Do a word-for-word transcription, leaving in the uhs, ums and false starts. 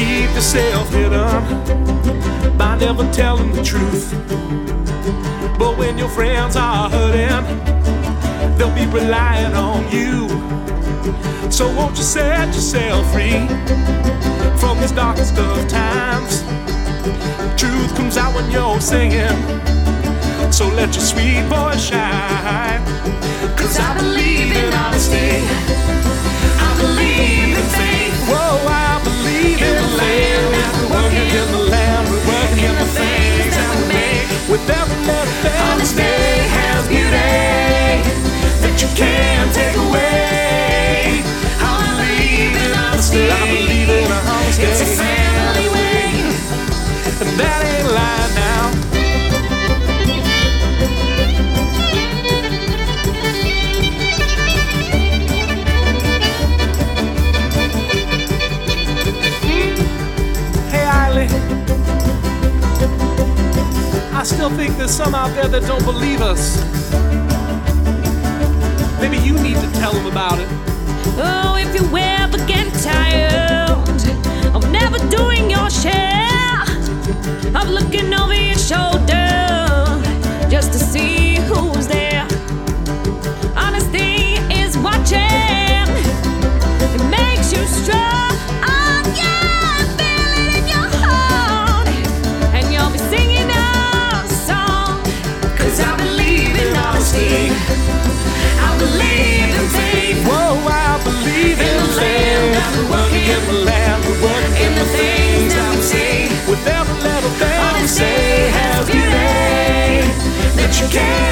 keep yourself hidden by never telling the truth. But when your friends are hurting, they'll be relying on you. So won't you set yourself free from these darkest of times? Truth comes out when you're singing, so let your sweet voice shine. Cause I believe in honesty, I believe in faith. Whoa, I believe in, in the land, we're working in the land, we're working in the things that we make. With every little thing, honesty has beauty that you can't take away. I believe in honesty, I believe in honesty. It's a family way, and that ain't lying now. I still think there's some out there that don't believe us. Maybe you need to tell them about it. Oh, if you ever get tired of never doing your share, of looking over your shoulder just to see who's there. Honesty is watching, it makes you strong. Yeah, feel it in your heart, and you'll be singing a song. Cause I believe in honesty, I believe in faith. Whoa, I believe in, in the land that we're working, in the land we're working, in the things that we say. With every little thing we Honesty say has beauty that you can't